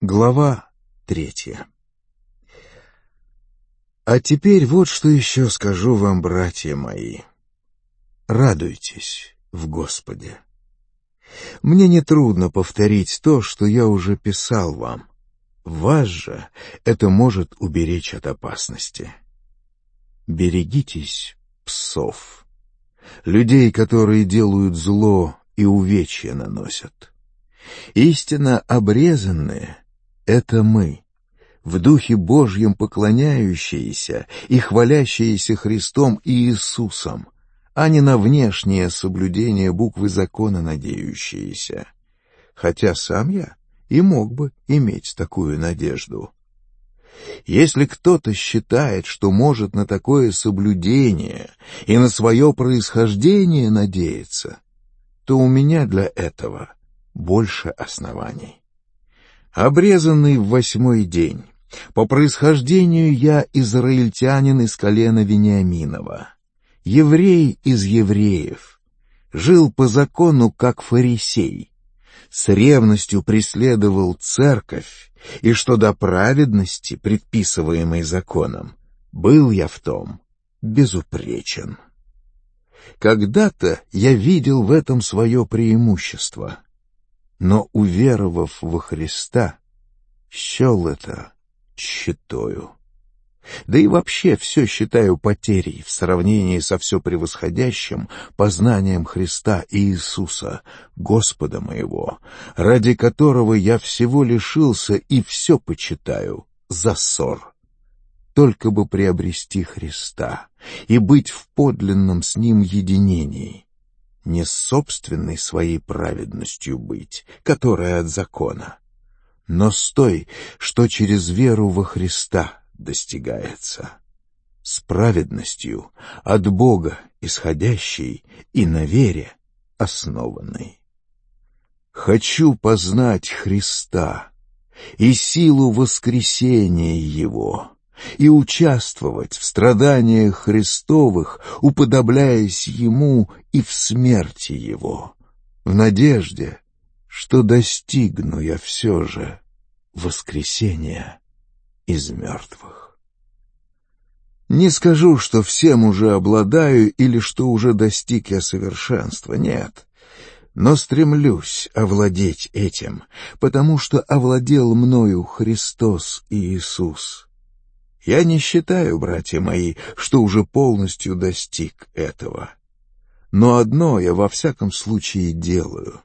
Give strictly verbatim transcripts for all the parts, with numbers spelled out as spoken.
Глава третья. А теперь вот что еще скажу вам, братья мои. Радуйтесь в Господе. Мне нетрудно повторить то, что я уже писал вам. Вас же это может уберечь от опасности. Берегитесь псов, людей, которые делают зло и увечья наносят. Истинно обрезанные — это мы, в Духе Божьем поклоняющиеся и хвалящиеся Христом и Иисусом, а не на внешнее соблюдение буквы закона надеющиеся. Хотя сам я и мог бы иметь такую надежду. Если кто-то считает, что может на такое соблюдение и на свое происхождение надеяться, то у меня для этого больше оснований. Обрезанный в восьмой день, по происхождению я израильтянин из колена Вениаминова, еврей из евреев, жил по закону как фарисей, с ревностью преследовал церковь, и что до праведности, предписываемой законом, был я в том безупречен. Когда-то я видел в этом свое преимущество, но, уверовав во Христа, счел это тщетою. Да и вообще все считаю потерей в сравнении со все превосходящим познанием Христа и Иисуса, Господа моего, ради которого я всего лишился и все почитаю за ссор. Только бы приобрести Христа и быть в подлинном с Ним единении, не с собственной своей праведностью быть, которая от закона, но с той, что через веру во Христа достигается, с праведностью от Бога исходящей и на вере основанной. Хочу познать Христа и силу воскресения Его, и участвовать в страданиях Христовых, уподобляясь Ему и в смерти Его, в надежде, что достигну я все же воскресения из мертвых. Не скажу, что всем уже обладаю или что уже достиг я совершенства, нет, но стремлюсь овладеть этим, потому что овладел мною Христос и Иисус. Я не считаю, братья мои, что уже полностью достиг этого. Но одно я во всяком случае делаю.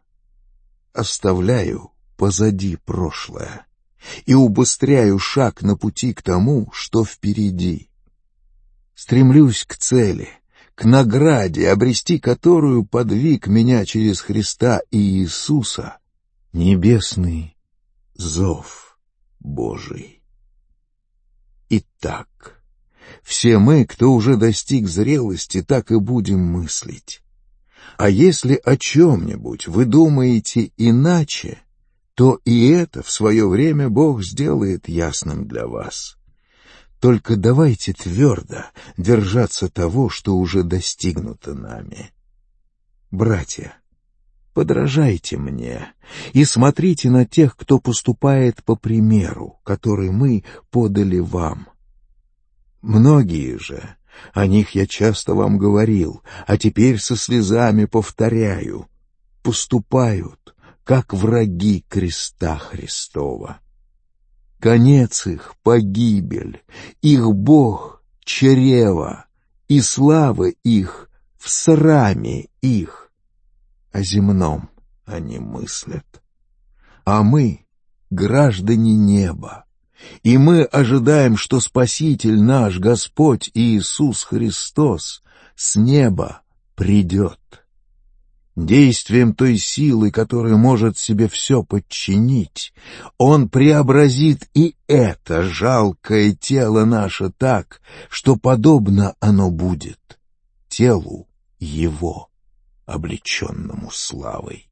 Оставляю позади прошлое и убыстряю шаг на пути к тому, что впереди. Стремлюсь к цели, к награде, обрести которую подвиг меня через Христа и Иисуса, небесный зов Божий. Итак, все мы, кто уже достиг зрелости, так и будем мыслить. А если о чем-нибудь вы думаете иначе, то и это в свое время Бог сделает ясным для вас. Только давайте твердо держаться того, что уже достигнуто нами. Братья, подражайте мне и смотрите на тех, кто поступает по примеру, который мы подали вам. Многие же, о них я часто вам говорил, а теперь со слезами повторяю, поступают, как враги креста Христова. Конец их — погибель, их Бог — чрево, и слава их в сраме их. О земном они мыслят. А мы — граждане неба, и мы ожидаем, что Спаситель наш, Господь Иисус Христос, с неба придет. Действием той силы, которая может себе все подчинить, Он преобразит и это жалкое тело наше так, что подобно оно будет телу Его, облеченному славой.